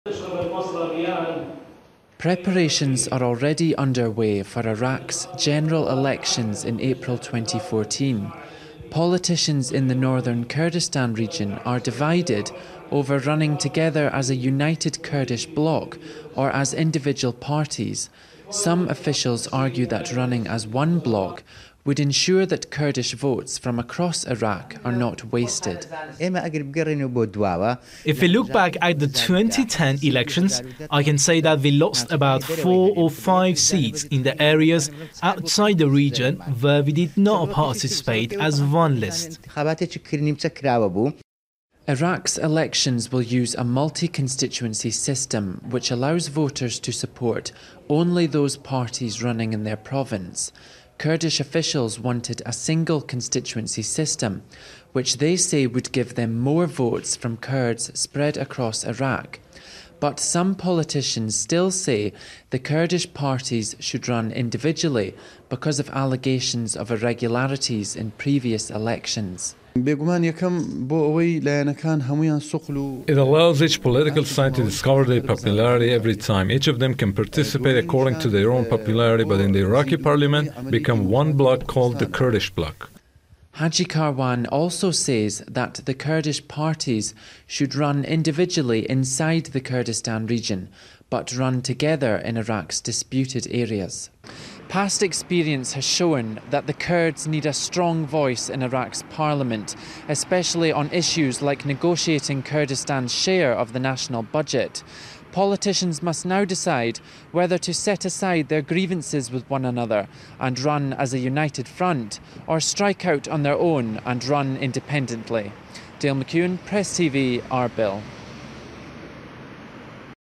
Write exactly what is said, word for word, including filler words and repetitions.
Preparations are already underway for Iraq's general elections in April twenty fourteen. Politicians in the northern Kurdistan region are divided over running together as a united Kurdish bloc or as individual parties. Some officials argue that running as one bloc would ensure that Kurdish votes from across Iraq are not wasted. If we look back at the twenty ten elections, I can say that we lost about four or five seats in the areas outside the region where we did not participate as one list. Iraq's elections will use a multi-constituency system which allows voters to support only those parties running in their province. Kurdish officials wanted a single constituency system, which they say would give them more votes from Kurds spread across Iraq. But some politicians still say the Kurdish parties should run individually because of allegations of irregularities in previous elections. It allows each political side to discover their popularity every time. Each of them can participate according to their own popularity, but in the Iraqi parliament become one bloc called the Kurdish bloc. Haji Karwan also says that the Kurdish parties should run individually inside the Kurdistan region, but run together in Iraq's disputed areas. Past experience has shown that the Kurds need a strong voice in Iraq's parliament, especially on issues like negotiating Kurdistan's share of the national budget. Politicians must now decide whether to set aside their grievances with one another and run as a united front, or strike out on their own and run independently. Dale McEwen, Press T V, Arbil.